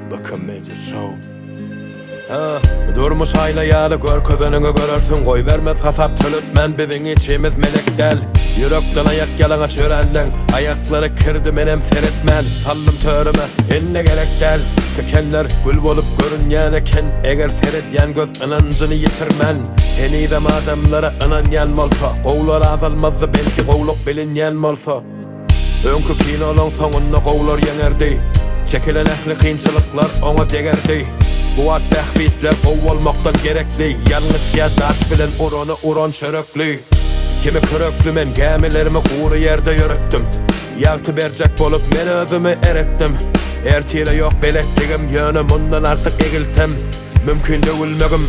Bakın Major Show. Durmuş aylayalı gör kövenini görürsün. Koy vermez hasap tölütmen bizim içimiz melek del. Yürekten ayak yalana çörellen. Ayakları kırdı menem seyretmen. Sallım törüme inne gerek del. Tükenler gül bolup görünyen eken. Eğer seyretyen göz inancını yitirmen. Henidem adamlara inanyan olsa. Kovlar azalmazdı belki kovluk bilinyen olsa. Önkü kinolun sonunda kovlar yenerdi. Çekilen ehli kıyınçılıklar ona degerdi. Bu ad dehbitler ov olmaktan gerekli. Yanlış ya daş bilen oranı oran çöröklü. Kimi köröklü men gemilerimi kuru yerde yürüttüm. Yaltı bercek bolup men özümü erettim. Ertire yok belettigim yönümünden artık egilsem mümkün değilmegim.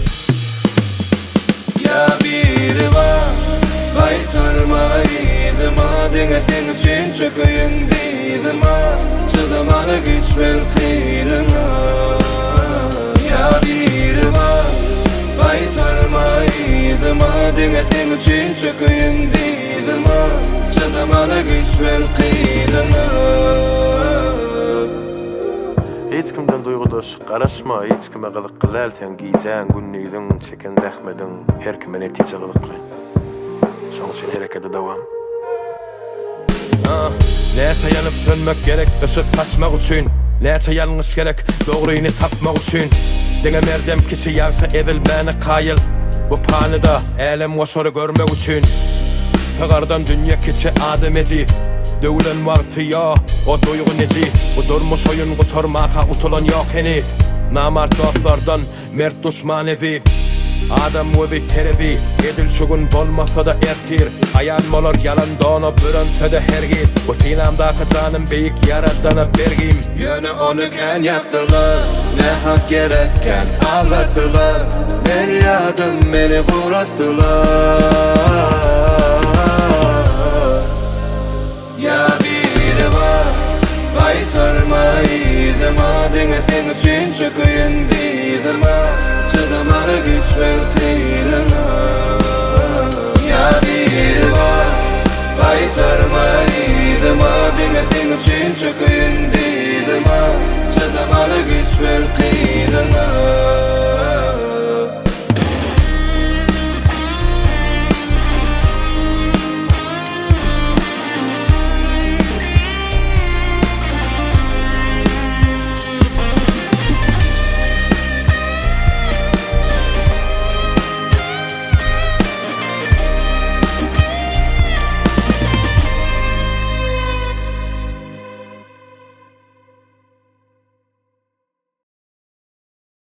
Ya biri var kaytarmaydım adine sen için çıkayın dedim ha. Çıdamana güç ver kıylına. Ya biri var kaytarmaydım adine sen için çıkayın dedim ha. Çıdamana güç ver kıylına. Hiç kimden duygudaş qarashma, hiç kime qılık qılal sen giyeceğin günlüydün, çeken zahmedin, her kime netice qılıqlı. Şoň üçin herekete dawam. Näçe yanıp sönmek gerek, ışık saçmak üçün. Näçe yanlış gerek, doğruyunu tapmak üçün. Dene merdem kişi yağsa ezilmeni kayıl. Bu panıda elem oşoru görmek üçün. Fıgardan dünya keçi adam eciz. Dövülen vakti ya, o duygu necif. Bu durmuş oyun kuturmaka utulan yok henüz. Namart dostlardan mert düşman eziz. Adam özü terevi, edil şugun bolmasa da ertir. Ayan molar yalan donu bürünse de her git. Bu sinamdaki canım beyik yaradana bergim. Yönü onu ken yaptılar, ne hak gerekken ağlattılar. Feryadım beni vurattılar. Ya biri var kaytarmaydım adine sen için çıkayın dedim ha. Çıdamana güç ver kıylına. Ya biri var kaytarmaydım adine sen için çıkayın